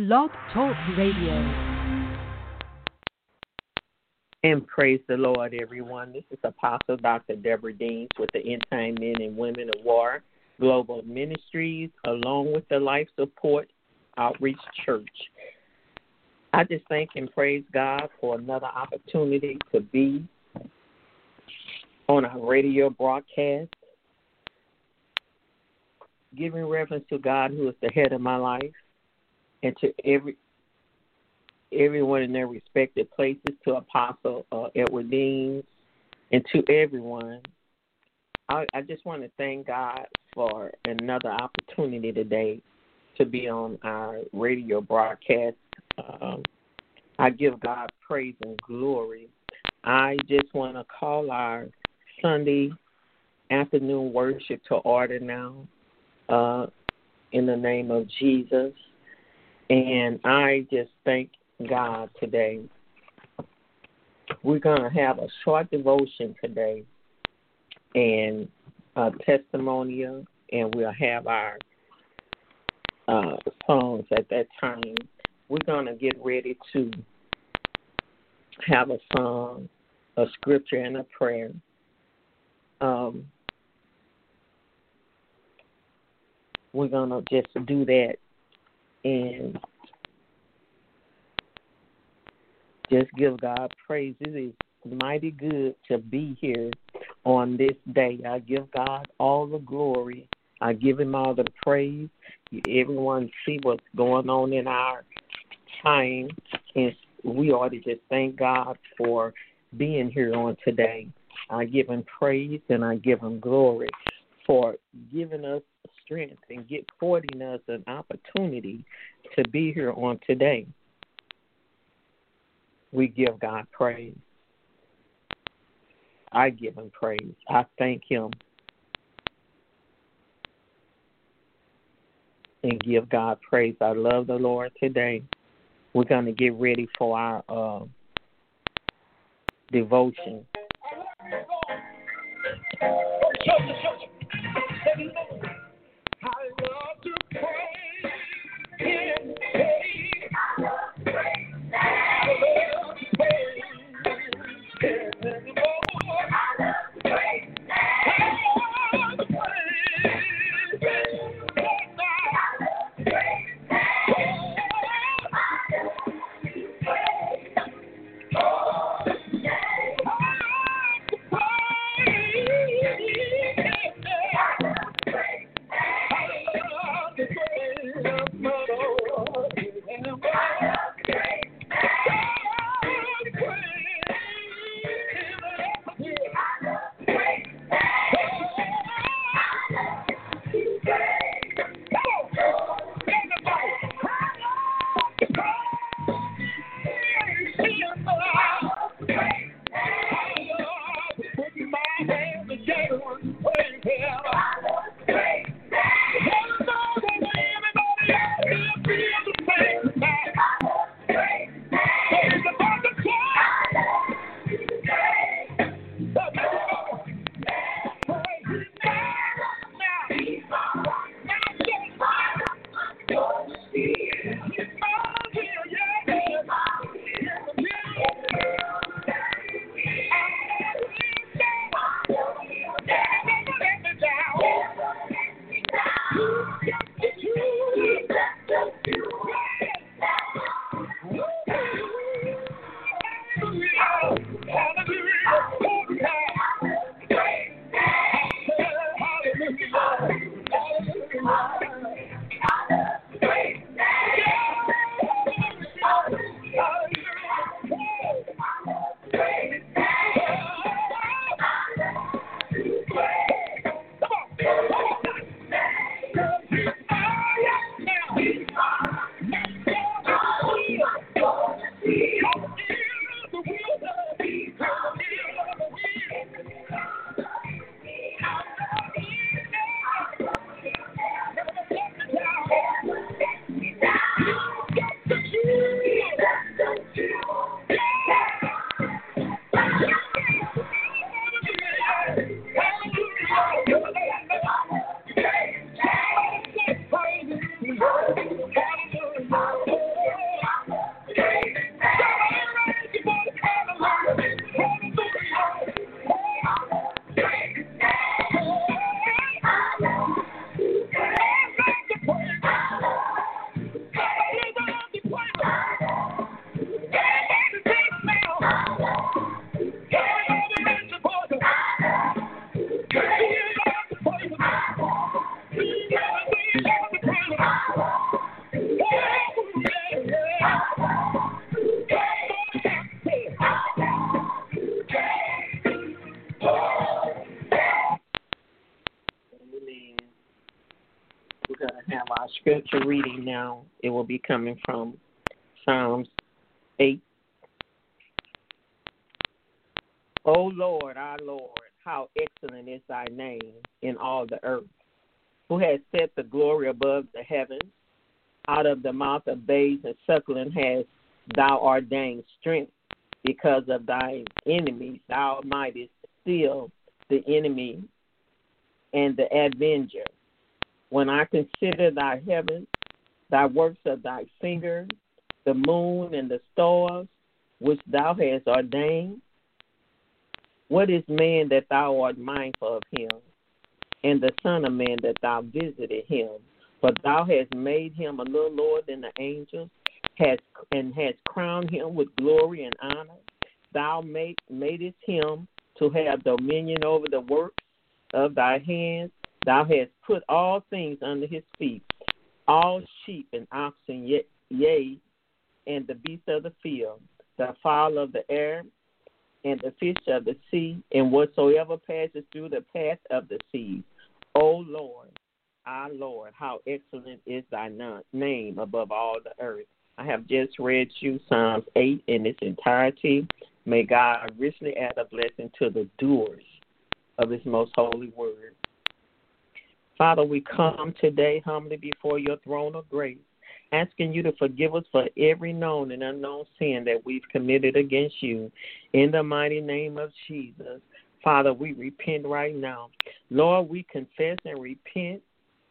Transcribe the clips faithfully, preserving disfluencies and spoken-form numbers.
Blog Talk Radio. And praise the Lord, everyone. This is Apostle Doctor Deborah Deans with the End Time Men and Women of War Global Ministries, along with the Life Support Outreach Church. I just thank and praise God for another opportunity to be on our radio broadcast, giving reverence to God, who is the head of my life, and to every everyone in their respective places, to Apostle uh, Edward Deans, and to everyone. I, I just want to thank God for another opportunity today to be on our radio broadcast. Um, I give God praise and glory. I just want to call our Sunday afternoon worship to order now uh, in the name of Jesus. And I just thank God today. We're going to have a short devotion today and a testimonial, and we'll have our uh, songs at that time. We're going to get ready to have a song, a scripture, and a prayer. Um, we're going to just do that and just give God praise. It is mighty good to be here on this day. I give God all the glory. I give him all the praise. Everyone see what's going on in our time, and we ought to just thank God for being here on today. I give him praise and I give him glory for giving us strength and get affording us an opportunity to be here on today. We give God praise. I give him praise. I thank him and give God praise. I love the Lord today. We're going to get ready for our uh, devotion. scripture reading now, it will be coming from Psalms eight. O Lord, our Lord, how excellent is thy name in all the earth, who has set the glory above the heavens. Out of the mouth of babes and suckling has thou ordained strength because of thy enemies. Thou mightest still the enemy and the avenger. When I consider thy heavens, thy works of thy fingers, the moon and the stars, which thou hast ordained, what is man that thou art mindful of him, and the son of man that thou visited him? For thou hast made him a little lower than the angels, has and hast crowned him with glory and honor. Thou made, madest him to have dominion over the works of thy hands. Thou hast put all things under his feet, all sheep and oxen, yea, yea, and the beasts of the field, the fowl of the air, and the fish of the sea, and whatsoever passes through the path of the sea. O Lord, our Lord, how excellent is thy name above all the earth. I have just read you Psalms eight in its entirety. May God richly add a blessing to the doers of his most holy word. Father, we come today humbly before your throne of grace, asking you to forgive us for every known and unknown sin that we've committed against you. In the mighty name of Jesus, Father, we repent right now. Lord, we confess and repent,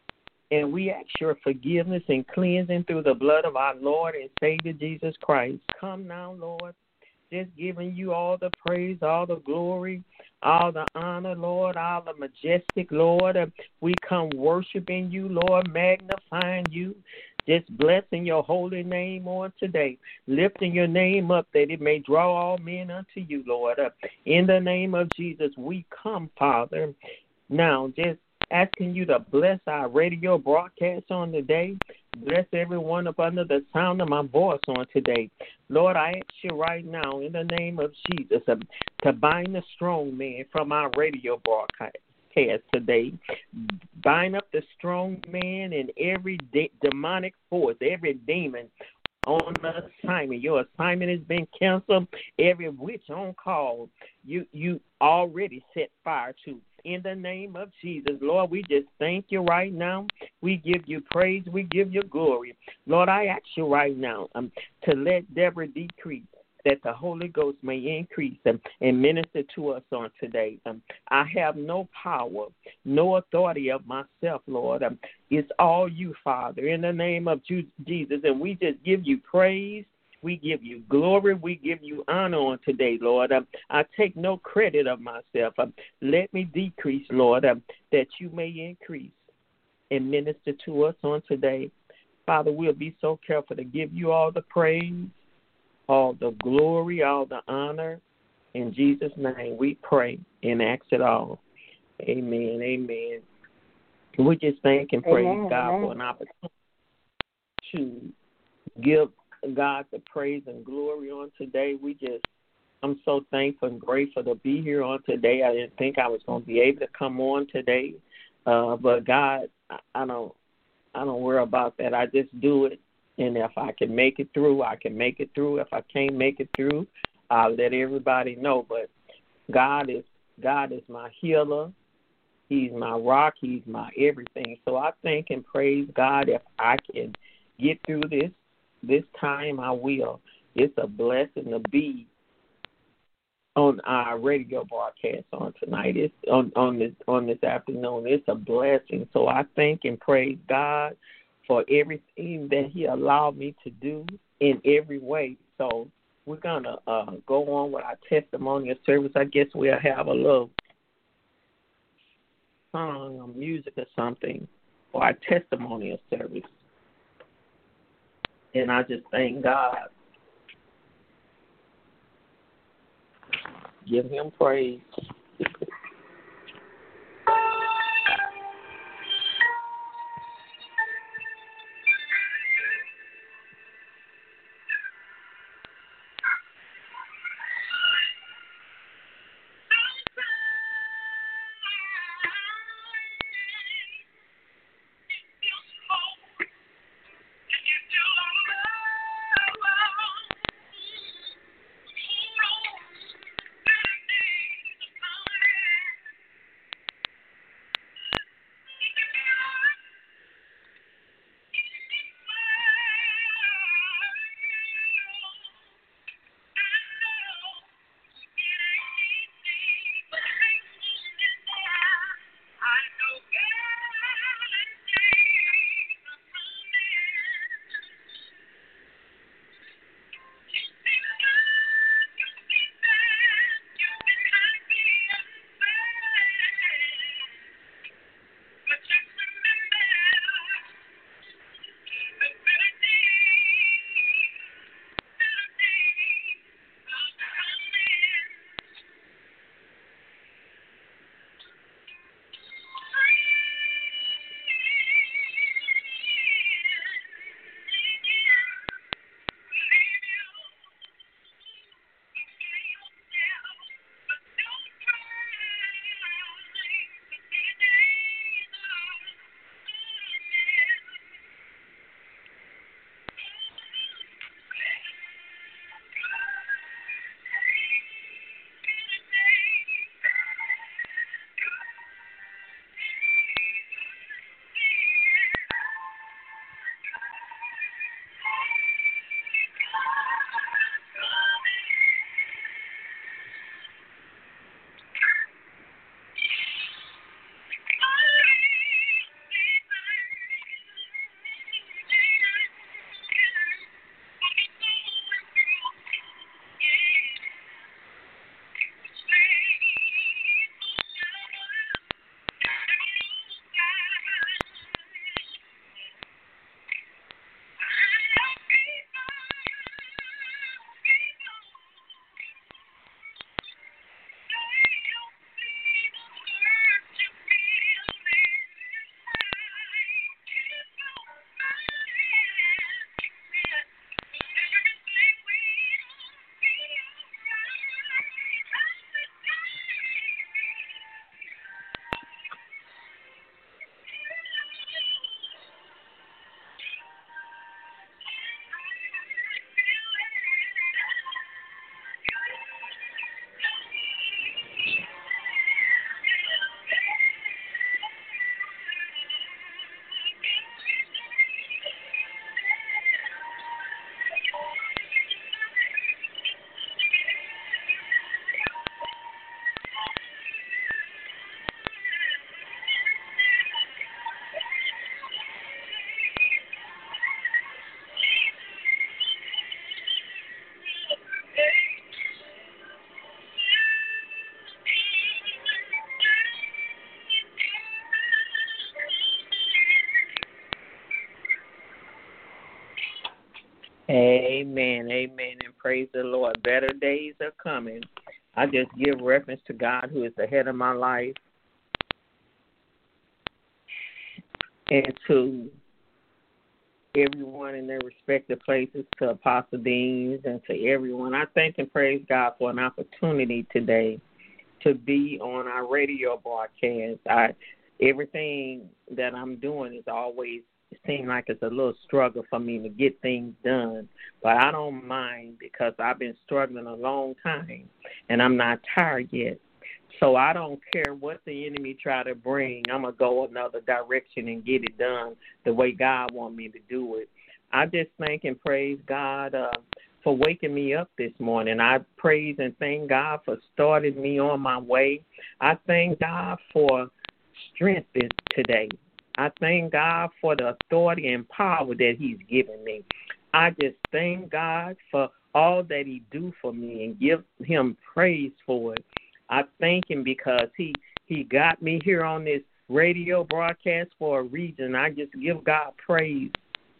and we ask your forgiveness and cleansing through the blood of our Lord and Savior Jesus Christ. Come now, Lord, just giving you all the praise, all the glory, all the honor, Lord, all the majestic, Lord. We come worshiping you, Lord, magnifying you, just blessing your holy name on today, lifting your name up that it may draw all men unto you, Lord. In the name of Jesus, we come, Father, now just asking you to bless our radio broadcast on today. Bless everyone up under the sound of my voice on today. Lord, I ask you right now in the name of Jesus um, to bind the strong man from our radio broadcast today. Bind up the strong man and every de- demonic force, every demon on the assignment. Your assignment has been canceled. Every witch on call, you, you already set fire to. In the name of Jesus, Lord, we just thank you right now. We give you praise. We give you glory. Lord, I ask you right now um, to let Deborah decrease, that the Holy Ghost may increase um, and minister to us on today. Um, I have no power, no authority of myself, Lord. Um, it's all you, Father, in the name of Jesus. And we just give you praise. We give you glory. We give you honor on today, Lord. Um, I take no credit of myself. Um, let me decrease, Lord, um, that you may increase and minister to us on today. Father, we'll be so careful to give you all the praise, all the glory, all the honor. In Jesus' name we pray and ask it all. Amen, amen. We just thank and praise amen, God amen. for an opportunity to give God the praise and glory on today. We just, I'm so thankful and grateful to be here on today. I didn't think I was going to be able to come on today, uh, but God, I, I don't, I don't worry about that. I just do it, and if I can make it through, I can make it through. If I can't make it through, I'll let everybody know. But God is, God is my healer. He's my rock. He's my everything. So I thank and praise God. If I can get through this. This time I will. It's a blessing to be on our radio broadcast on tonight. It's on, on this on this afternoon. It's a blessing. So I thank and praise God for everything that He allowed me to do in every way. So we're gonna uh, go on with our testimonial service. I guess we'll have a little song or music or something for our testimonial service. And I just thank God. Give him praise. Amen. Amen. And praise the Lord. Better days are coming. I just give reference to God, who is the head of my life, and to everyone in their respective places, to Apostle Deans and to everyone. I thank and praise God for an opportunity today to be on our radio broadcast. I, everything that I'm doing is always, it seems like it's a little struggle for me to get things done, but I don't mind because I've been struggling a long time, and I'm not tired yet. So I don't care what the enemy try to bring. I'm going to go another direction and get it done the way God wants me to do it. I just thank and praise God uh, for waking me up this morning. I praise and thank God for starting me on my way. I thank God for strength this, today. I thank God for the authority and power that he's given me. I just thank God for all that he do for me and give him praise for it. I thank him because he, he got me here on this radio broadcast for a reason. I just give God praise.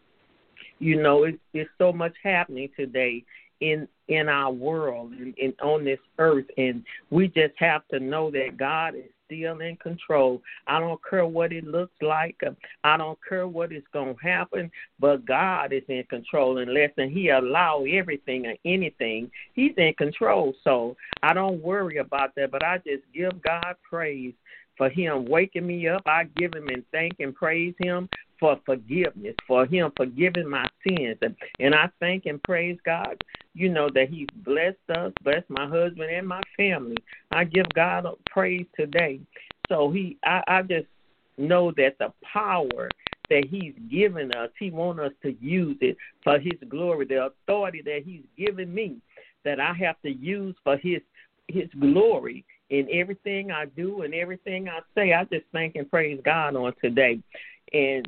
You know, it's, it's so much happening today in in our world and, and on this earth, and we just have to know that God is still in control. I don't care what it looks like. I don't care what is going to happen, but God is in control. Unless and he allow everything or anything, he's in control. So I don't worry about that, but I just give God praise for him waking me up. I give him and thank and praise him for forgiveness, for him forgiving my sins. And, and I thank and praise God, you know, that he's blessed us, blessed my husband and my family. I give God a praise today. So he, I, I just know that the power that he's given us, he wants us to use it for his glory, the authority that he's given me, that I have to use for his his glory in everything I do and everything I say. I just thank and praise God on today. And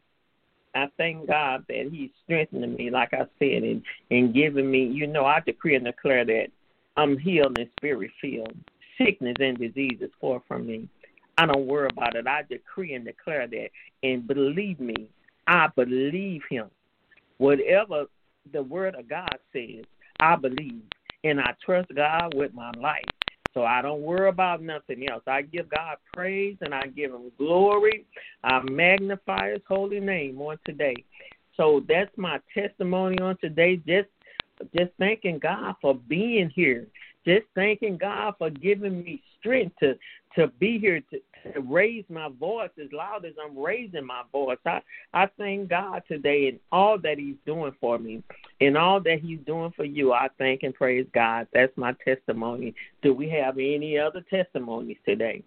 I thank God that he's strengthening me, like I said, and, and giving me, you know, I decree and declare that I'm healed and spirit-filled. Sickness and disease is far from me. I don't worry about it. I decree and declare that. And believe me, I believe him. Whatever the word of God says, I believe. And I trust God with my life. So I don't worry about nothing else. I give God praise and I give him glory. I magnify his holy name on today. So that's my testimony on today. Just just thanking God for being here. Just thanking God for giving me strength to, to be here, to, to raise my voice as loud as I'm raising my voice. I, I thank God today and all that he's doing for me and all that he's doing for you. I thank and praise God. That's my testimony. Do we have any other testimonies today?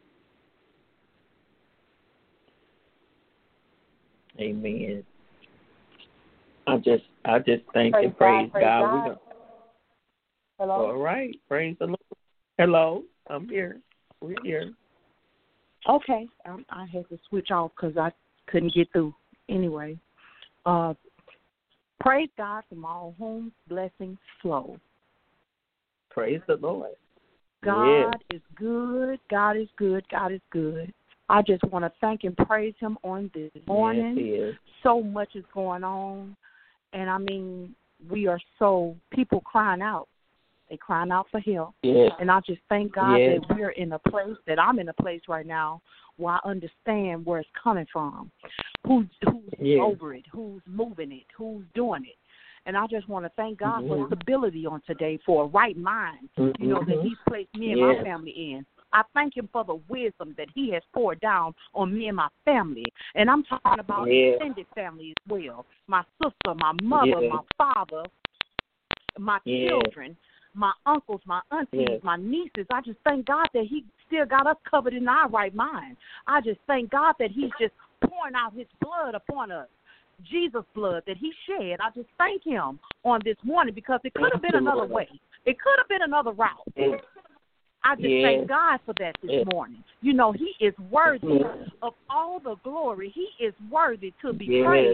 Amen. I just I just thank praise and praise God. Praise God. God. Gonna... Hello. All right. Praise the Lord. Hello. I'm here. We're here. Okay. Um, I had to switch off because I couldn't get through. Anyway, uh, praise God from all whom blessings flow. Praise the Lord. God yeah. is good. God is good. God is good. I just want to thank and praise him on this morning. Yes, so much is going on. And, I mean, we are so, people crying out. They crying out for help. Yes. And I just thank God yes. that we're in a place, that I'm in a place right now where I understand where it's coming from, who's, who's yes. over it, who's moving it, who's doing it. And I just want to thank God mm-hmm. for stability on today, for a right mind, mm-hmm. you know, that he's placed me and yes. my family in. I thank him for the wisdom that he has poured down on me and my family. And I'm talking about yeah. extended family as well. My sister, my mother, yeah. my father, my yeah. children, my uncles, my aunties, yeah. my nieces. I just thank God that he still got us covered in our right mind. I just thank God that he's just pouring out his blood upon us. Jesus' blood that he shed. I just thank him on this morning because it could have been another way. It could have been another route. yeah. I just yeah. thank God for that this yeah. morning. You know, he is worthy yeah. of all the glory. He is worthy to be yeah. praised.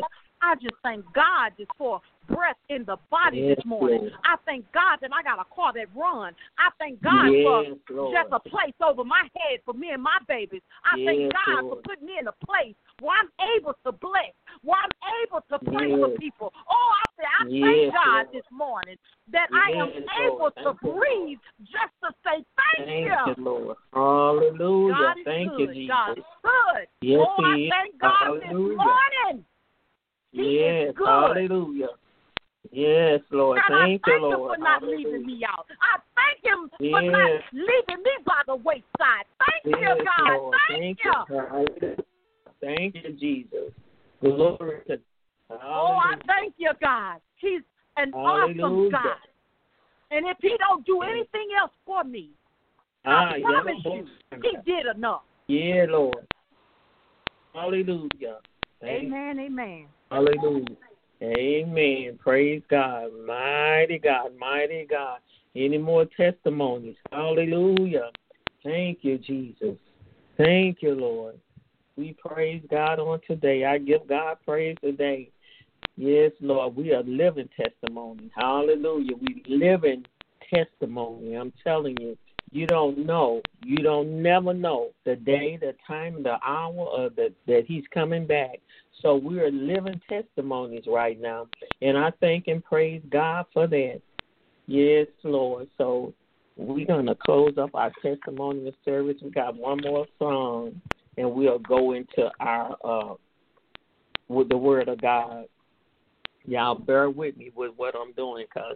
I just thank God just for breath in the body Yes, this morning. Lord. I thank God that I got a car that runs. I thank God Yes, for Lord. just a place over my head for me and my babies. I Yes, thank God Lord. for putting me in a place where I'm able to bless, where I'm able to pray Yes. for people. Oh, I, say, I Yes, thank God Lord. this morning that I am Yes, able Lord. to Thank you, breathe just to say thank, Thank you. you, Lord. Hallelujah. God is Thank good. you, Jesus. God is good. Yes, oh, He I is. thank God Hallelujah. this morning. He Yes, is good. hallelujah. Yes, Lord. God, Thank I thank you, Him Lord. for not Hallelujah. leaving me out. I thank Him for Yes. not leaving me by the wayside. Thank Yes, you, God. Lord. Thank, Thank you. you. Hallelujah. Thank you, Jesus. Glory to God. Oh, I thank you, God. He's an awesome Hallelujah. God. And if He don't do anything else for me, Ah, I yeah, promise Lord. you, He did enough. Yeah, Lord. Hallelujah. Thank Amen, amen. Hallelujah. Amen. Praise God. Mighty God, mighty God. Any more testimonies? Hallelujah. Thank you, Jesus. Thank you, Lord. We praise God on today. I give God praise today. Yes, Lord. We are living testimony. Hallelujah. We living testimony. I'm telling you. You don't know. You don't never know the day, the time, the hour of the, that He's coming back. So we are living testimonies right now. And I thank and praise God for that. Yes, Lord. So we're going to close up our testimonial service. We got one more song, and we'll go into our, uh, with the Word of God. Y'all bear with me with what I'm doing because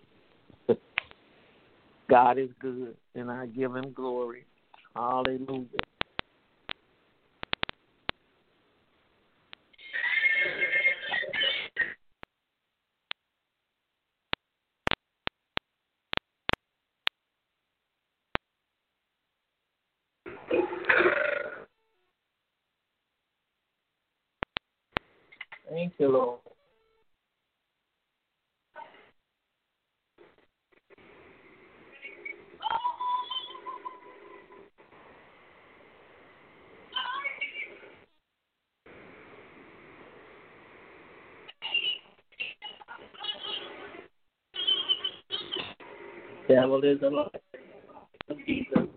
God is good, and I give Him glory. Hallelujah. Thank you, Lord. Devil is a liar. Jesus.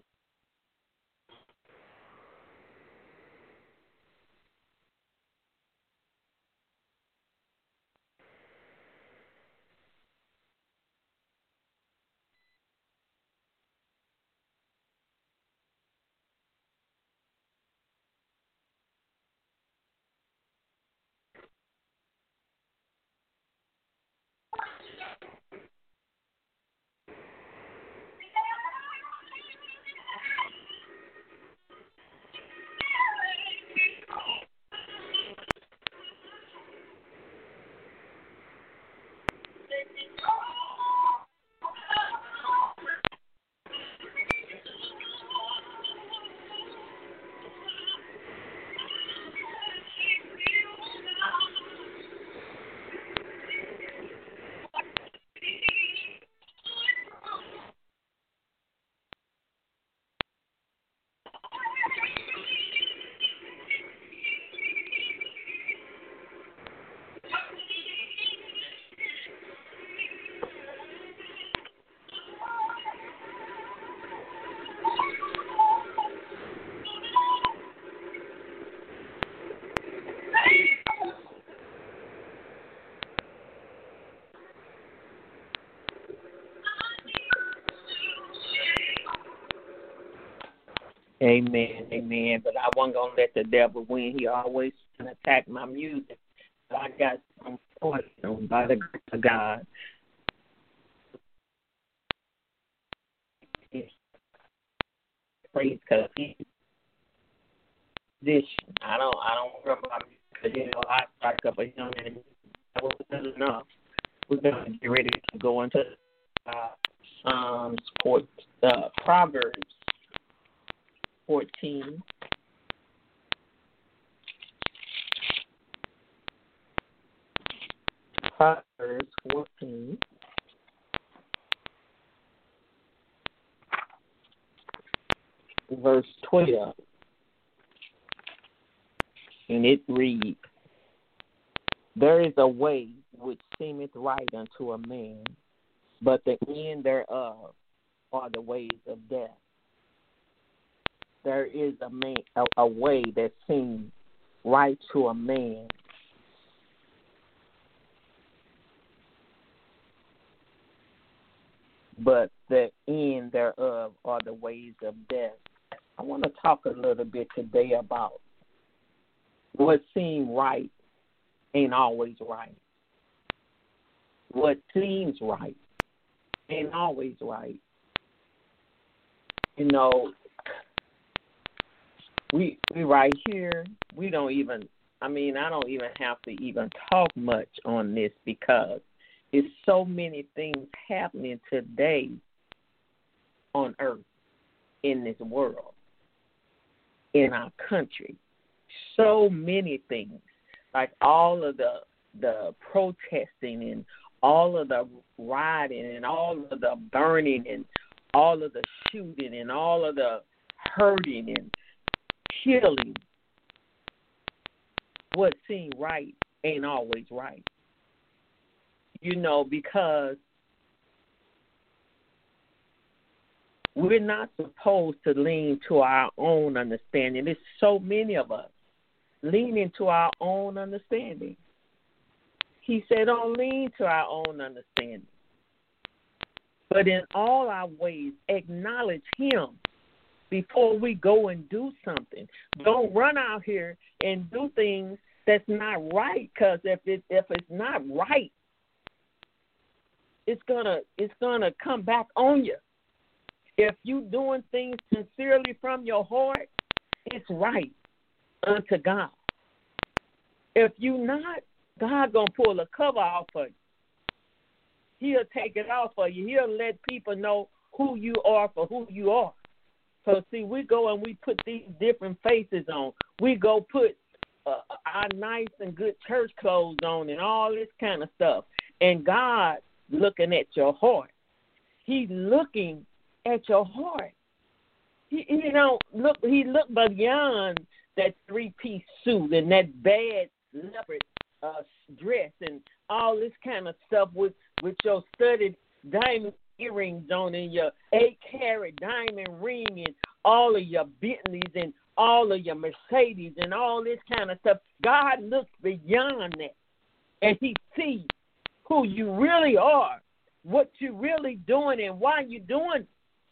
Amen, amen. But I wasn't going to let the devil win. He always trying to attack my music. But I got some fortune by the grace of God. Praise because He this. I don't, I don't worry about it because, you know, I strike up a hymn and that wasn't enough. We're going to get ready to go into uh, Psalms, uh, Proverbs fourteen. Proverbs fourteen. Verse twelve. And it reads, There is a way which seemeth right unto a man, but the end thereof are the ways of death. There is a, man, a, a way that seems right to a man, but the end thereof are the ways of death. I want to talk a little bit today about what seems right ain't always right. What seems right ain't always right. You know, we we right here, we don't even, I mean, I don't even have to even talk much on this because there's so many things happening today on earth, in this world, in our country. So many things, like all of the the protesting and all of the rioting and all of the burning and all of the shooting and all of the hurting and killing. What seems right ain't always right. You know, because we're not supposed to lean to our own understanding. There's so many of us leaning to our own understanding. He said, don't lean to our own understanding, but in all our ways acknowledge him before we go and do something. Don't run out here and do things that's not right, because if it if it's not right, it's gonna it's gonna come back on you. If you doing things sincerely from your heart, it's right unto God. If you not, God gonna pull a cover off of you. He'll take it off for you. He'll let people know who you are for who you are. So see, we go and we put these different faces on. We go put uh, our nice and good church clothes on and all this kind of stuff. And God looking at your heart. He's looking at your heart. He, he don't look. He looked beyond that three-piece suit and that bad leopard uh, dress and all this kind of stuff with, with your studded diamond earrings on and your eight-carat diamond ring and all of your Bentleys and all of your Mercedes and all this kind of stuff. God looks beyond that, and he sees who you really are, what you're really doing, and why you're doing it.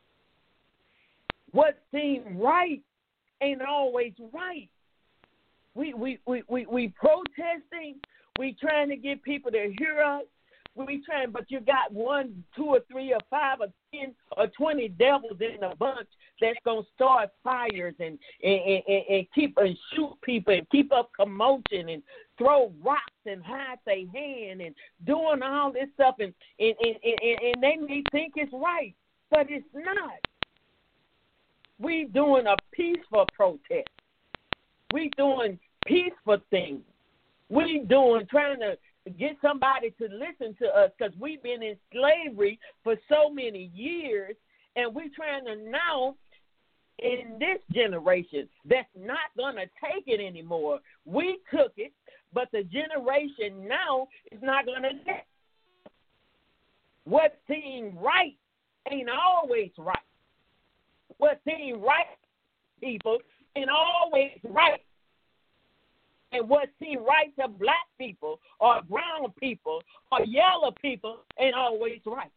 What seems right ain't always right. We we, we, we, we protesting. We trying to get people to hear us. We trying, but you got one, two, or three, or five, or ten, or twenty devils in a bunch that's gonna start fires and and, and, and keep and shoot people and keep up commotion and throw rocks and hide their hand and doing all this stuff and and, and, and, and they may think it's right, but it's not. We doing a peaceful protest. We doing peaceful things. We doing trying to get somebody to listen to us because we've been in slavery for so many years, and we're trying to now in this generation that's not going to take it anymore. We took it, but the generation now is not going to take it. What seems right ain't always right. What seems right, people, ain't always right. And what seems right to black people or brown people or yellow people ain't always right.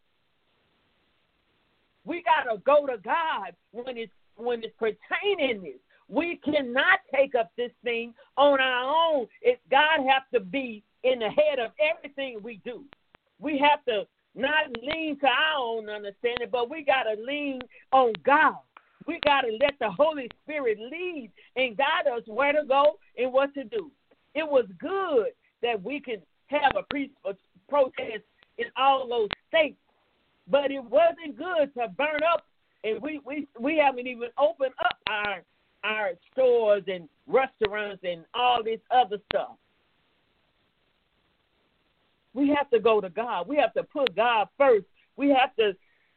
We got to go to God when it's when it's pertaining this. We cannot take up this thing on our own. It's God has to be in the head of everything we do. We have to not lean to our own understanding, but we got to lean on God. We got to let the Holy Spirit lead and guide us where to go and what to do. It was good that we can have a peaceful protest in all those states, but it wasn't good to burn up, and we, we, we haven't even opened up our our stores and restaurants and all this other stuff. We have to go to God. We have to put God first. We have to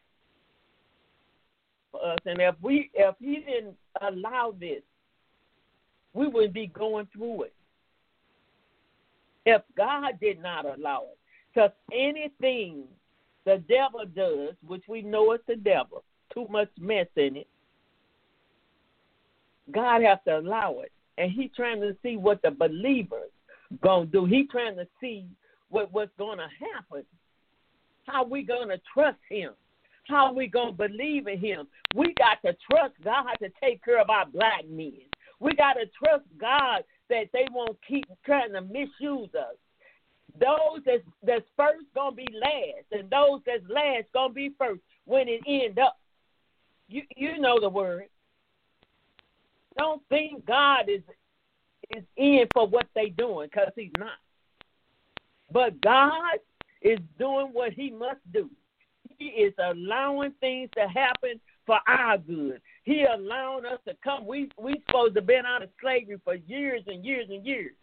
us, and if we if he didn't allow this, we wouldn't be going through it. if God did not allow it. Because anything the devil does, which we know is the devil, too much mess in it, God has to allow it. And he's trying to see what the believers going to do. He's trying to see what, what's going to happen. How we going to trust him. How we going to believe in him. We got to trust God to take care of our black men. We got to trust God that they won't keep trying to misuse us. Those that's, that's first going to be last, and those that's last going to be first when it end up. You you know the word. Don't think God is is in for what they doing, because he's not. But God is doing what he must do. He is allowing things to happen for our good. He allowing us to come. We we supposed to have been out of slavery for years and years and years.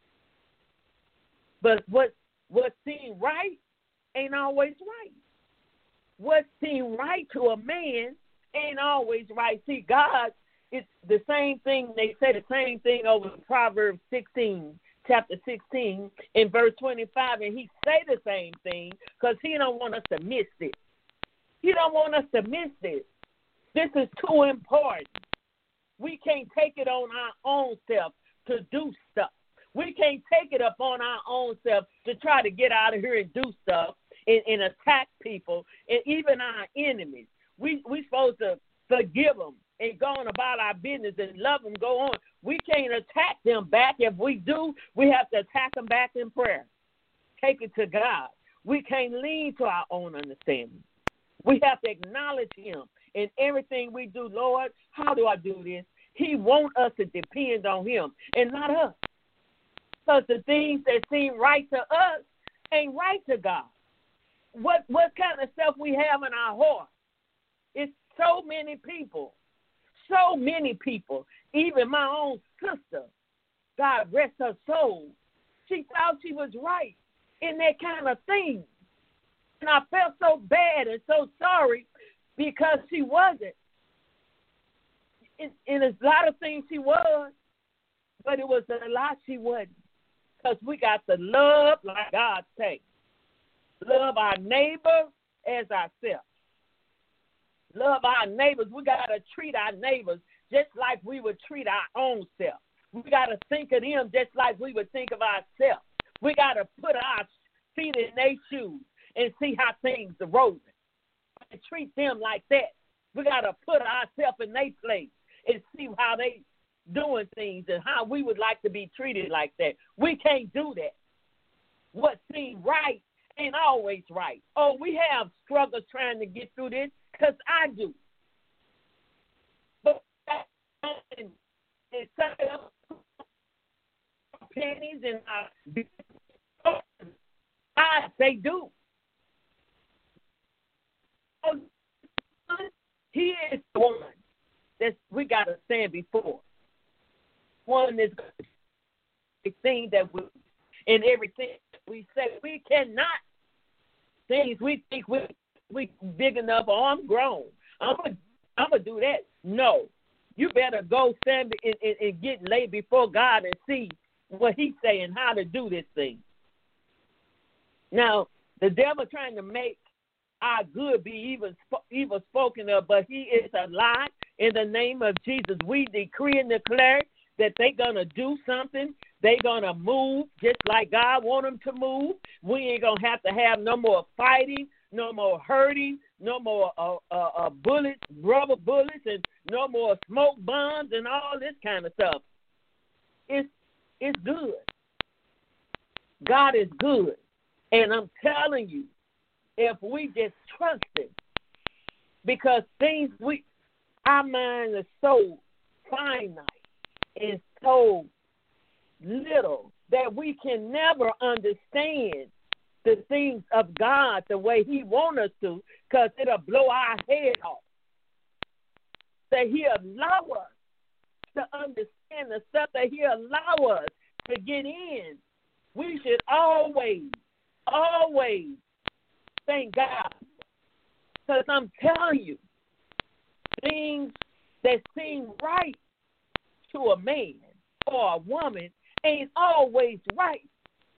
But what what seemed right ain't always right. What seemed right to a man ain't always right. See, God, it's the same thing. They say the same thing over in Proverbs sixteen, chapter sixteen, in verse twenty-five, and he say the same thing because he don't want us to miss it. He don't want us to miss this. This is too important. We can't take it on our own self to do stuff. We can't take it upon our own self to try to get out of here and do stuff and, and attack people and even our enemies. We we supposed to forgive them and go on about our business and love them, go on. We can't attack them back. If we do, we have to attack them back in prayer. Take it to God. We can't lean to our own understanding. We have to acknowledge him in everything we do. Lord, how do I do this? He wants us to depend on him and not us. Because the things that seem right to us ain't right to God. What what kind of stuff we have in our heart? It's so many people, so many people, even my own sister, God rest her soul, she thought she was right in that kind of thing. And I felt so bad and so sorry because she wasn't. And, and there's a lot of things she was, but it was a lot she wasn't. Because we got to love like God says. Love our neighbor as ourselves. Love our neighbors. We got to treat our neighbors just like we would treat our own self. We got to think of them just like we would think of ourselves. We got to put our feet in their shoes and see how things are rolling. And treat them like that. We got to put ourselves in their place and see how they doing things and how we would like to be treated like that. We can't do that. What seems right ain't always right. Oh, we have struggles trying to get through this, because I do. But it's pennies and I they do. He is the one that we got to stand before. One is the thing that we, in everything we say, we cannot, things we think we we big enough, oh, I'm grown, I'm going I'm to do that. No. You better go stand and, and, and get laid before God and see what he's saying, how to do this thing. Now, the devil trying to make our good be even, even spoken of, but he is a lie. In the name of Jesus, we decree and declare that they're going to do something. They're going to move just like God want them to move. We ain't going to have to have no more fighting, no more hurting, no more uh, uh, uh, bullets, rubber bullets, and no more smoke bombs and all this kind of stuff. It's, it's good. God is good. And I'm telling you, if we just trust him, because things we, our mind is so finite and so little that we can never understand the things of God the way he wants us to, because it'll blow our head off. That he allow us to understand the stuff that he allow us to get in. We should always, always thank God. Because I'm telling you, things that seem right to a man or a woman ain't always right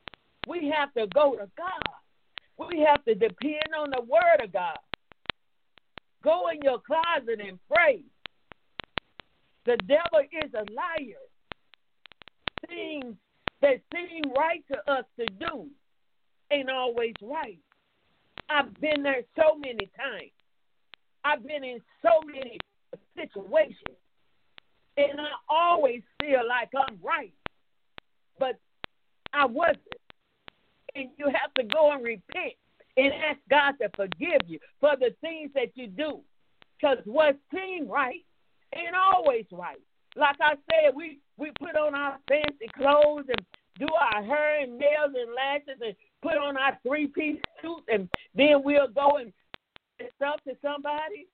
We have to go to God. We have to depend on the word of God. Go in your closet and pray. The devil is a liar. Things that seem right to us to do ain't always right. I've been there so many times. I've been in so many situations, and I always feel like I'm right, but I wasn't. And you have to go and repent and ask God to forgive you for the things that you do, because what seems right ain't always right. Like I said, we, we put on our fancy clothes and do our hair and nails and lashes and put on our three-piece suit, and then we'll go and stuff to somebody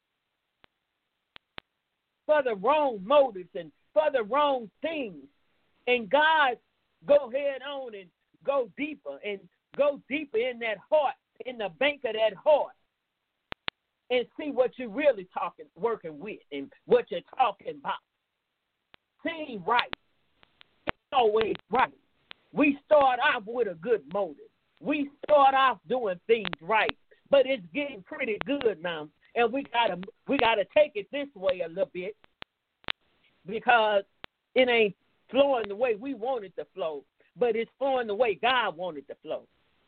for the wrong motives and for the wrong things. And God go head on and go deeper and go deeper in that heart, in the bank of that heart, and see what you're really talking, working with, and what you're talking about. Seem right. It's always right. We start off with a good motive. We start off doing things right, but it's getting pretty good now, and we gotta we gotta take it this way a little bit, because it ain't flowing the way we want it to flow, but it's flowing the way God wanted it to flow.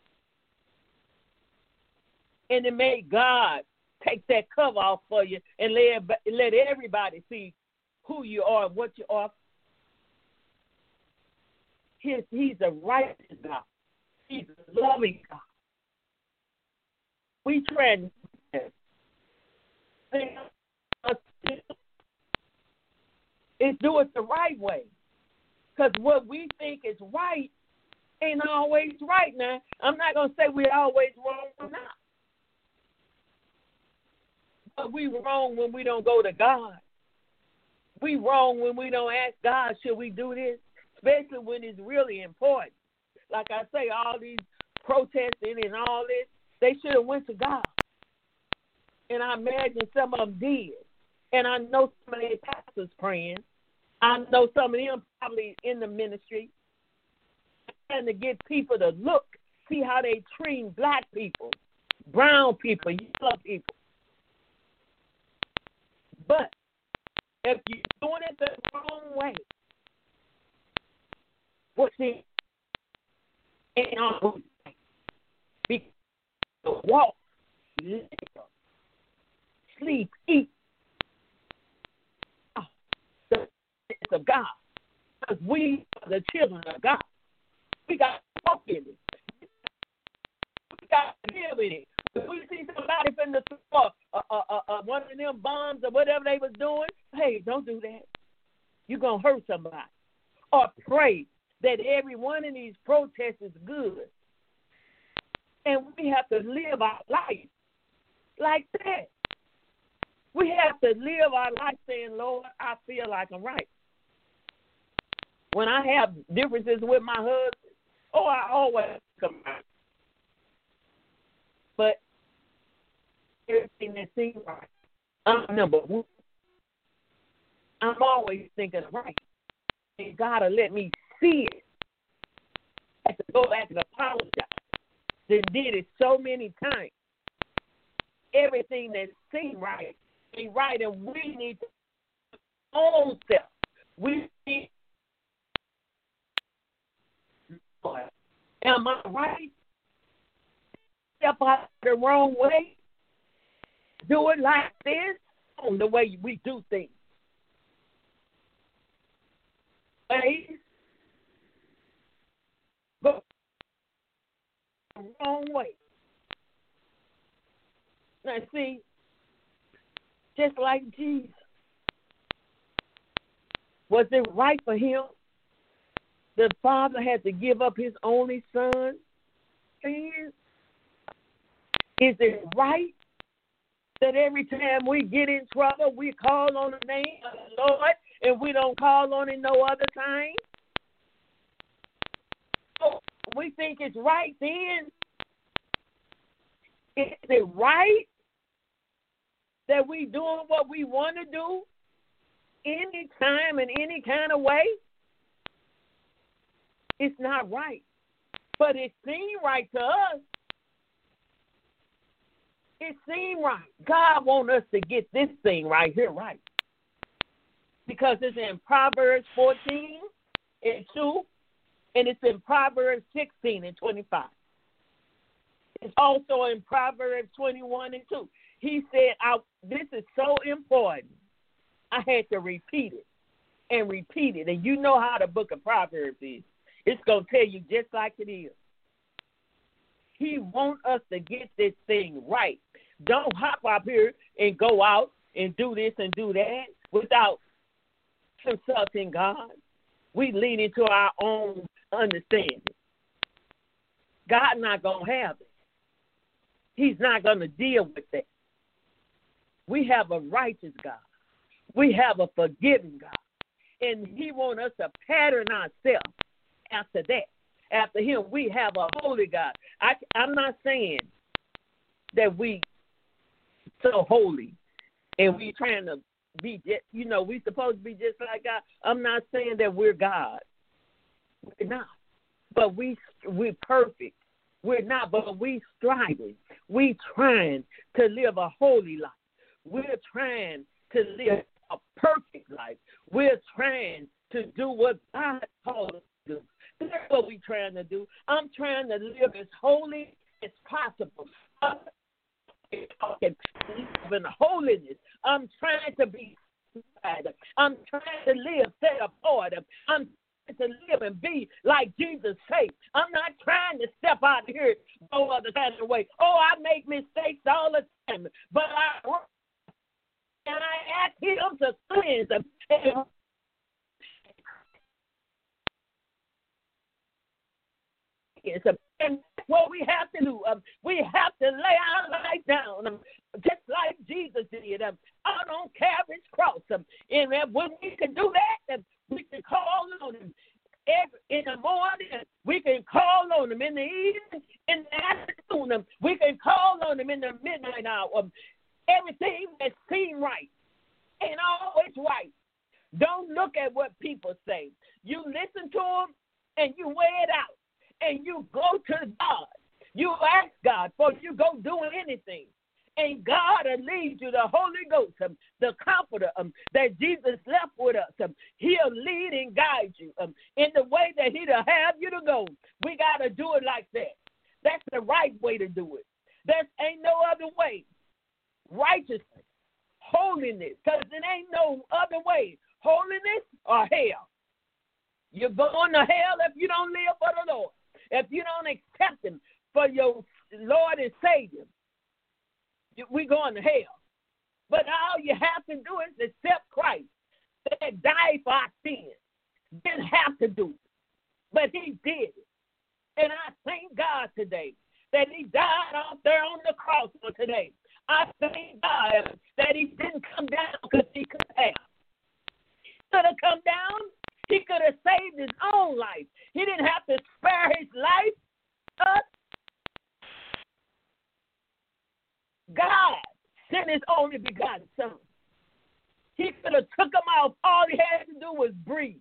And it made God take that cover off for you and let let everybody see who you are and what you are. He's, he's a righteous God. He's a loving God. We try is do it the right way. Because what we think is right ain't always right now. I'm not going to say we're always wrong or not. But we wrong when we don't go to God. We wrong when we don't ask God, should we do this? Especially when it's really important. Like I say, all these protesting and all this, they should have went to God. And I imagine some of them did. And I know some of their pastors praying. I know some of them probably in the ministry trying to get people to look, see how they treat black people, brown people, yellow people. But if you're doing it the wrong way, what's it? Ain't always right. Because walk, live, sleep, eat. Oh, the presence of God. Because we are the children of God. We got to walk in it. We got to live in it. If we see somebody from the store, uh, uh, uh, uh, one of them bombs or whatever they was doing, hey, don't do that. You're going to hurt somebody. Or pray that every one of these protests is good. And we have to live our life like that. We have to live our life saying, Lord, I feel like I'm right. When I have differences with my husband, oh, I always come right. But everything that seems right, I'm number one. I'm always thinking right. And God will let me see it. I have to go back and apologize. They did it so many times. Everything that seemed right ain't right, and we need to own self. We need. Am I right? Step out the wrong way? Do it like this? On the way we do things. Ways. Go the wrong way. Now see, just like Jesus, was it right for him? The Father had to give up his only son? And is it right that every time we get in trouble, we call on the name of the Lord and we don't call on it no other time? So we think it's right then. Is it right that we doing what we want to do any time in any kind of way? It's not right. But it seemed right to us. It seemed right. God wants us to get this thing right here right. Because it's in Proverbs fourteen and two, and it's in Proverbs sixteen and twenty-five. It's also in Proverbs twenty-one and two. He said, I, this is so important, I had to repeat it and repeat it. And you know how the book of Proverbs is. It's going to tell you just like it is. He wants us to get this thing right. Don't hop up here and go out and do this and do that without consulting God. We lean into our own understanding. God not going to have it. He's not going to deal with that. We have a righteous God. We have a forgiving God. And he wants us to pattern ourselves after that. After him, we have a holy God. I, I'm not saying that we so holy and we trying to be, just, you know, we supposed to be just like God. I'm not saying that we're God. We're not. But we, we're perfect. We're not, but we striving. We trying to live a holy life. We're trying to live a perfect life. We're trying to do what God called us to do. That's what we're trying to do. I'm trying to live as holy as possible. I'm talking in holiness. I'm trying to be sanctified. I'm trying to live set apart. I'm to live and be like Jesus said. I'm not trying to step out here no other kind of way. Oh, I make mistakes all the time, but I work and I ask him to cleanse them. And that's what we have to do. Um, we have to lay our life down, um, just like Jesus did, um, out on Calvary's cross. Um, and uh, when we can do that, um, we can call on him every, in the morning. We can call on him in the evening, in the afternoon. Um, we can call on him in the midnight hour. Um, everything that seems right ain't always right. Don't look at what people say. You listen to them and you weigh it out. And you go to God. You ask God before you go doing anything. And God will lead you, the Holy Ghost, um, the Comforter um, that Jesus left with us. Um, he'll lead and guide you um, in the way that he'll have you to go. We got to do it like that. That's the right way to do it. There ain't no other way. Righteousness, holiness, because it ain't no other way. Holiness or hell. You're going to hell if you don't live for the Lord. If you don't accept him for your Lord and Savior, we're going to hell. But all you have to do is accept Christ that died for our sins. Didn't have to do it, but he did it. And I thank God today that he died out there on the cross for today. I thank God that he didn't come down because he could have. He could have come down. He could have saved his own life. He didn't have to spare his life. Us. God sent his only begotten son. He could have took him off. All he had to do was breathe.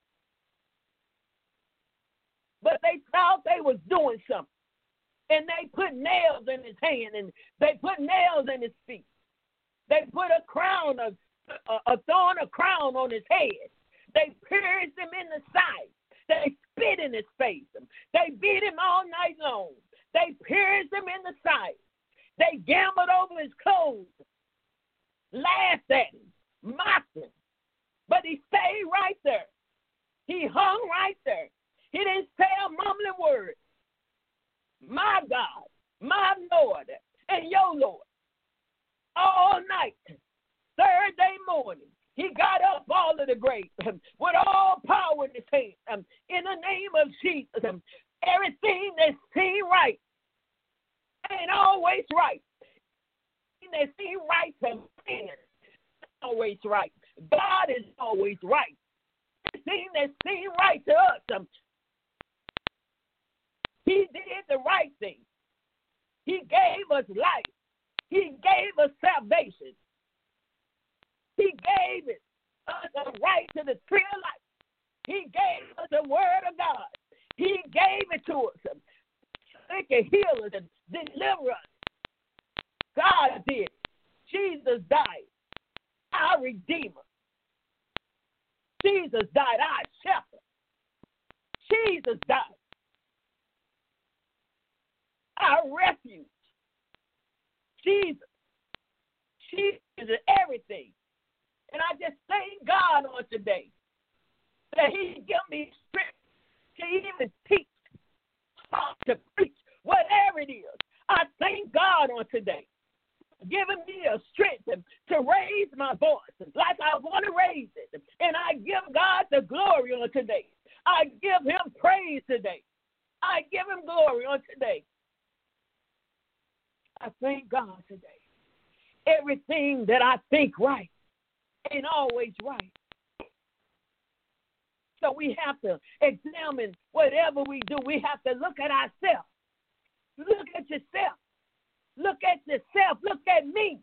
But they thought they was doing something. And they put nails in his hand, and they put nails in his feet. They put a crown, a, a, a thorn, a crown on his head. They pierced him in the side. They spit in his face. They beat him all night long. They pierced him in the side. They gambled over his clothes, laughed at him, mocked him. But he stayed right there. He hung right there. He didn't say a mumbling word. My God, my Lord, and your Lord. All night, Thursday morning, he got up all of the grave um, with all power in his hand. Um, in the name of Jesus, um, everything that seemed right ain't always right. Everything that seemed right to man is always right. God is always right. Everything that seemed right to us, um, he did the right thing. He gave us life. He gave us salvation. He gave it us a right to the tree of life. He gave us the word of God. He gave it to us. He can heal us and deliver us. God did. Jesus died, our Redeemer. Jesus died, our shepherd. Jesus died, our refuge. Jesus. Jesus is everything. And I just thank God on today that He give me strength to even teach, talk, to preach, whatever it is. I thank God on today, giving me a strength to, to raise my voice like I want to raise it. And I give God the glory on today. I give Him praise today. I give Him glory on today. I thank God today. Everything that I think right ain't always right. So we have to examine whatever we do. We have to look at ourselves. Look at yourself. Look at yourself. Look at me.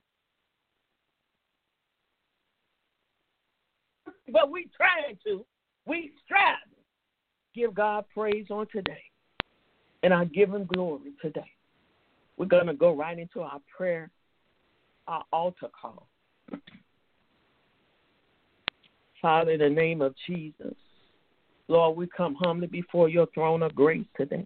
But we trying to. We strive. Give God praise on today. And I give Him glory today. We're going to go right into our prayer, our altar call. Father, in the name of Jesus, Lord, we come humbly before your throne of grace today,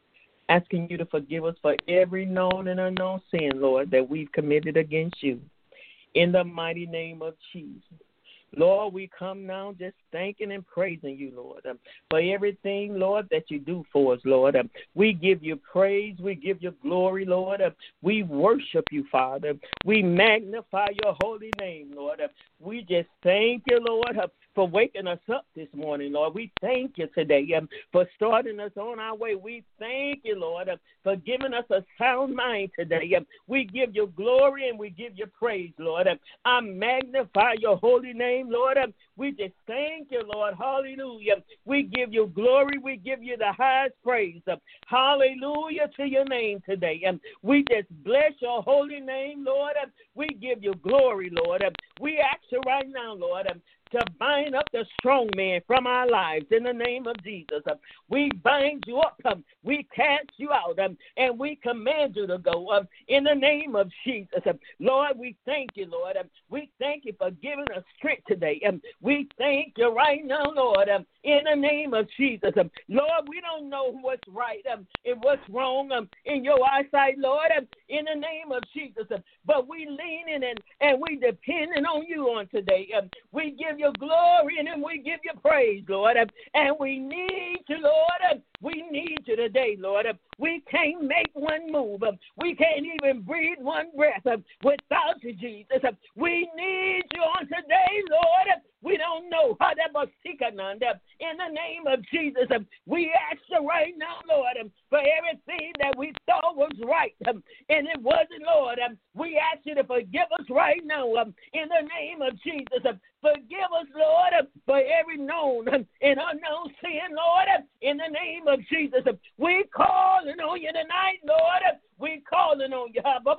asking you to forgive us for every known and unknown sin, Lord, that we've committed against you. In the mighty name of Jesus. Lord, we come now just thanking and praising you, Lord, um, for everything, Lord, that you do for us, Lord. Um, we give you praise. We give you glory, Lord. Uh, we worship you, Father. We magnify your holy name, Lord. Uh, we just thank you, Lord, uh, for waking us up this morning, Lord. We thank you today um, for starting us on our way. We thank you, Lord, uh, for giving us a sound mind today. Um, we give you glory and we give you praise, Lord. Uh, I magnify your holy name, Lord. Uh, we just thank you, Lord. Hallelujah. We give you glory. We give you the highest praise. Uh, hallelujah to your name today. Um, we just bless your holy name, Lord. Uh, we give you glory, Lord. Uh, we ask you right now, Lord, uh, to bind up the strong man from our lives in the name of Jesus. Uh, we bind you up. Um, we cast you out. Um, and we command you to go um, in the name of Jesus. Um, Lord, we thank you, Lord. Um, we thank you for giving us strength today. Um, we thank you right now, Lord, um, in the name of Jesus. Um, Lord, we don't know what's right um, and what's wrong um, in your eyesight, Lord, um, in the name of Jesus. Um, but we lean in and, and we depending on you on today. Um, we give you glory and then we give you praise, Lord. Um, and we need you, Lord. Um, we need you today, Lord. Um, we can't make one move. Um, we can't even breathe one breath um, without you, Jesus. Um, we need you on today, Lord. Um, we don't know how that was in the name of Jesus. Um, we ask you right now, Lord, um, for everything that we thought was right, um, and it wasn't, Lord. Um, we ask you to forgive us right now um, in the name of Jesus. Um, forgive us, Lord, um, for every known um, and unknown sin, Lord, um, in the name of Jesus. Um, we calling on you tonight, Lord. Um, we calling on you.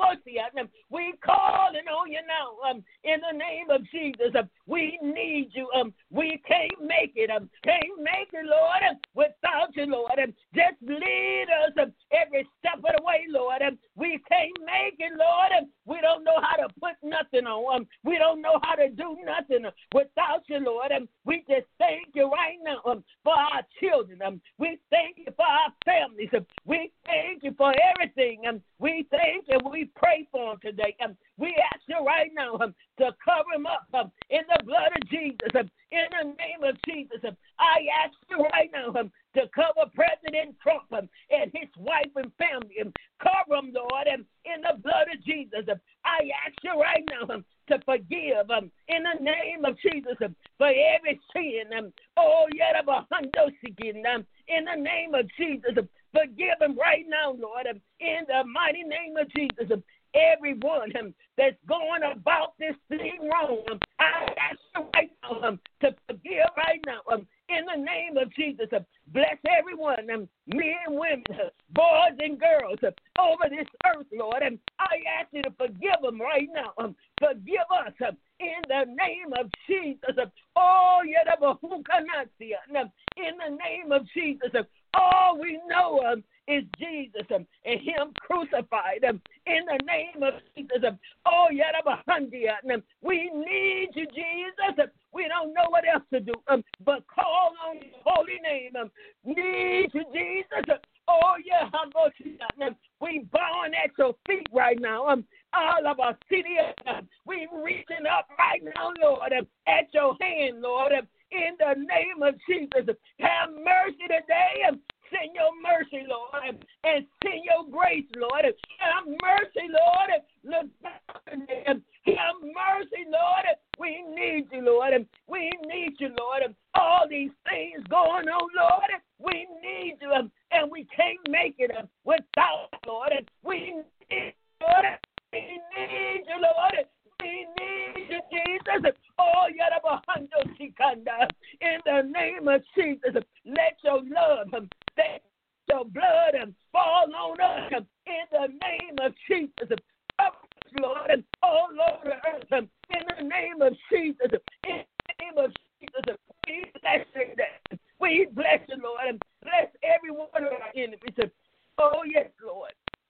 We calling on you now um, in the name of Jesus. Um, we need you. Um, we can't make it. Um, can't make it, Lord, um, without you, Lord. Um, just lead us um, every step of the way, Lord. Um, we can't make it, Lord. Um, we don't know how to put nothing on. Um, we don't know how to do nothing uh, without you, Lord. Um, we just thank you right now um, for our children. Um, we thank you for our families. Um, we thank you for everything. Um, we thank you. We pray for them today. Um, we ask you right now um, to cover them up um, in the blood of Jesus. Um, in the name of Jesus, um, I ask you right now um, to cover President Trump um, and his wife and family. Um, cover them, Lord, um, in the blood of Jesus. Um, I ask you right now um, to forgive um, in the name of Jesus um, for every sin. Um, oh, yet of a hundo um, in the name of Jesus. Um, forgive them right now, Lord, um, in the mighty name of Jesus. Um, everyone um, that's going about this thing wrong, um, I ask you right now um, to forgive right now um, in the name of Jesus. Um, bless everyone, um, men and women, uh, boys and girls uh, over this earth, Lord. And I ask you to forgive them right now. Um, forgive us uh, in the name of Jesus. Uh, oh, yeah, in the name of Jesus. Uh, All we know um, is Jesus um, and him crucified um, in the name of Jesus. Um, oh, Yadabahandia. Um, we need you, Jesus. Um, we don't know what else to do um, but call on your holy name. Um, need you, Jesus. Um, oh, yeah, um, we bowing at your feet right now. Um, all of our city, um, we reaching up right now, Lord, um, at your hand, Lord. Um, in the name of Jesus, have mercy today. Um, Send your mercy, Lord, and send your grace, Lord. Have mercy, Lord. Look back and have mercy, Lord. We need you, Lord. We need you, Lord. All these things going on, Lord. We need you, and we can't make it without, Lord. We need you, Lord. We need you, Lord. We need you, Jesus. Oh, Yarabahando Shikanda. In the name of Jesus, let your love, let your blood fall on us. In the name of Jesus, Lord. Oh, Lord, earth. In the name of Jesus, in the name of Jesus, we bless you. We bless you, Lord. Bless every one of our enemies. Oh, yes, Lord.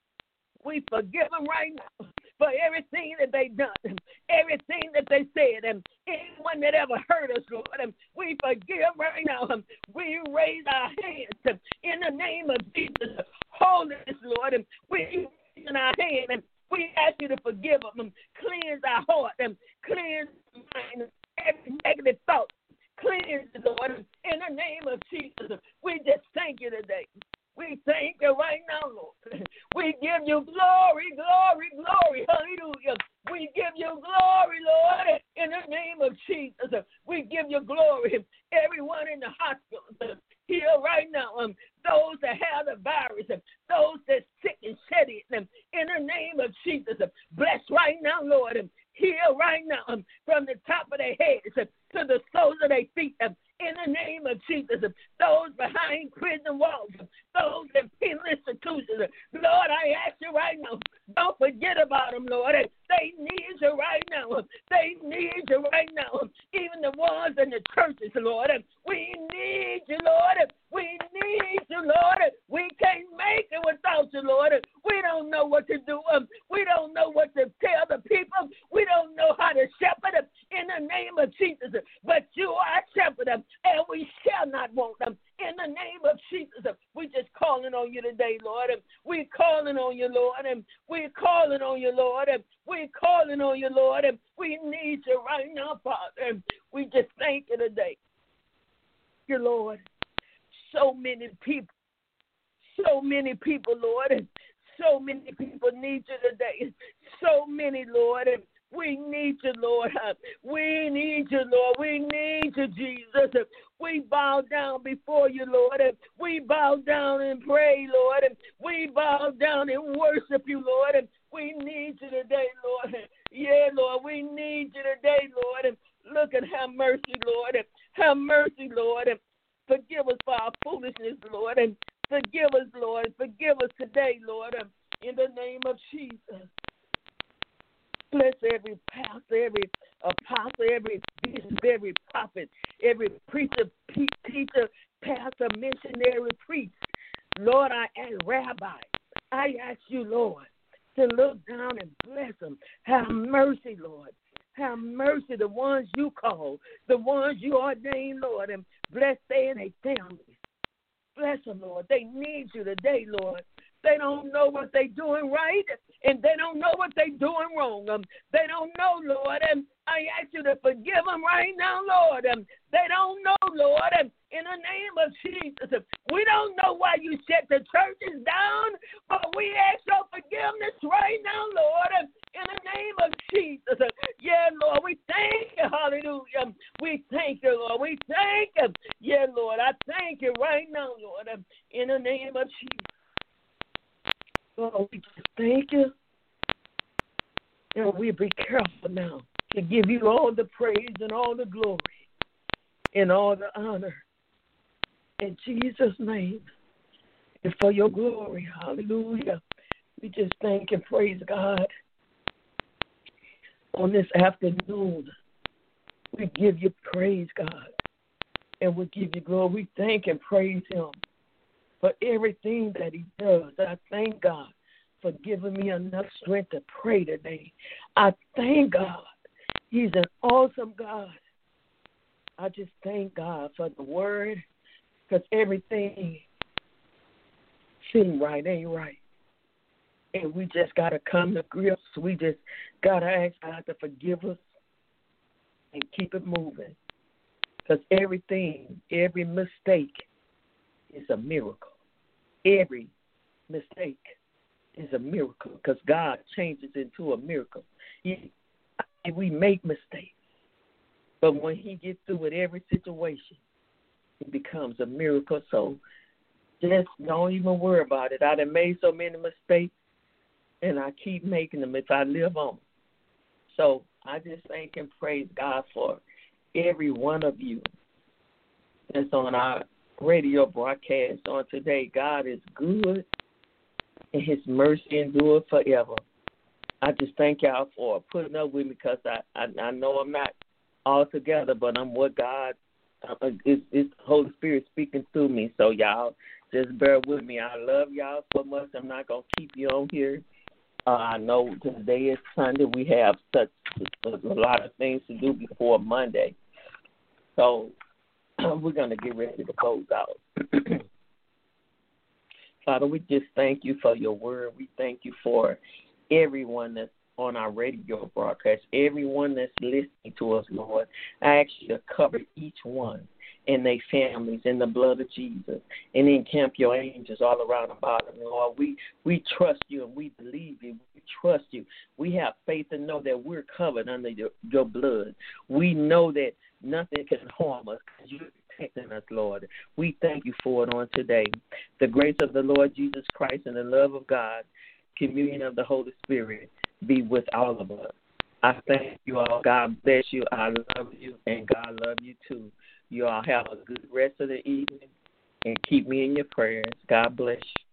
We forgive them right now for everything that they done, everything that they said, and anyone that ever hurt us, Lord. We forgive right now. We raise our hands in the name of Jesus. Holiness, Lord. We raise in our hand and we ask you to forgive them. Cleanse our heart and cleanse our mind, every negative thought. Cleanse, Lord. In the name of Jesus, we just thank you today. We thank you right now, Lord. We give you glory, glory, glory. Hallelujah. We give you glory, Lord, in the name of Jesus. We give you glory. Everyone in the hospital here right now, um, those that have the virus, those that sick and shed it, um, in the name of Jesus, bless right now, Lord. Um, heal right now um, from the top of their heads um, to the soles of their feet. Um, in the name of Jesus, those behind prison walls, those in penal institutions, Lord, I ask you right now, don't forget about them, Lord. They need you right now. They need you right now. Even the ones in the churches, Lord. We need you, Lord. We need you, Lord. We can't make it without you, Lord. We don't know what to do. We don't know what to tell the people. We don't know how to shepherd them in the name of Jesus. But you are shepherd them, and we shall not want them. In the name of Jesus, we just calling on you today, Lord. We're calling on you, Lord. We're calling on you, Lord. We're calling on you, Lord. We need you right now, Father. We just thank you today. You, Lord. So many people, so many people, Lord. So many people need you today. So many, Lord. We need you, Lord. We need you, Lord. We need you, Jesus. We bow down before you, Lord. We bow down and pray, Lord. We bow down and worship you, Lord. We need you today, Lord. Yeah, Lord, we need you today, Lord. Look and have mercy, Lord. Have mercy, Lord. Forgive us for our foolishness, Lord. And forgive us, Lord. Forgive us today, Lord. In the name of Jesus. Bless every pastor, every apostle, every bishop, every prophet, every preacher, teacher, pastor, missionary, priest. Lord, I ask, Rabbi, I ask you, Lord, to look down and bless them. Have mercy, Lord. Have mercy, the ones you call, the ones you ordained, Lord, and bless they and their families. Bless them, Lord. They need you today, Lord. They don't know what they're doing right, and they don't know what they're doing wrong. Um, they don't know, Lord, and I ask you to forgive them right now, Lord. Um, they don't know, Lord, and in the name of Jesus, we don't know why you shut the churches down, but we ask your forgiveness right now, Lord, um, in the name of Jesus. Yeah, Lord, we thank you, hallelujah. We thank you, Lord. We thank you. Yeah, Lord, I thank you right now, Lord, um, in the name of Jesus. Lord, we just thank you. And we be careful now to give you all the praise and all the glory and all the honor. In Jesus' name. And for your glory. Hallelujah. We just thank and praise God. On this afternoon, we give you praise, God. And we give you glory. We thank and praise him for everything that he does. I thank God for giving me enough strength to pray today. I thank God. He's an awesome God. I just thank God for the word, because everything seems right ain't right. And we just got to come to grips. We just got to ask God to forgive us and keep it moving. Because everything, every mistake is a miracle. Every mistake is a miracle, because God changes into a miracle. He, we make mistakes, but when he gets through with every situation, it becomes a miracle. So just don't even worry about it. I done made so many mistakes, and I keep making them if I live on. So I just thank and praise God for every one of you that's on our radio broadcast on today. God is good, and his mercy endures forever. I just thank y'all for putting up with me, because I, I, I know I'm not all together, but I'm what God, uh, it's, it's the Holy Spirit speaking through me. So y'all just bear with me. I love y'all so much. I'm not going to keep you on here. Uh, I know today is Sunday. We have such a, a lot of things to do before Monday. So we're going to get ready to close out. Father, we just thank you for your word. We thank you for everyone that's on our radio broadcast, everyone that's listening to us, Lord. I ask you to cover each one and their families in the blood of Jesus, and encamp your angels all around about them, Lord. We we trust you and we believe you. We trust you. We have faith to know that we're covered under your, your blood. We know that nothing can harm us because you're protecting us, Lord. We thank you for it on today. The grace of the Lord Jesus Christ and the love of God, communion of the Holy Spirit be with all of us. I thank you all. God bless you. I love you, and God love you too. You all have a good rest of the evening, and keep me in your prayers. God bless you.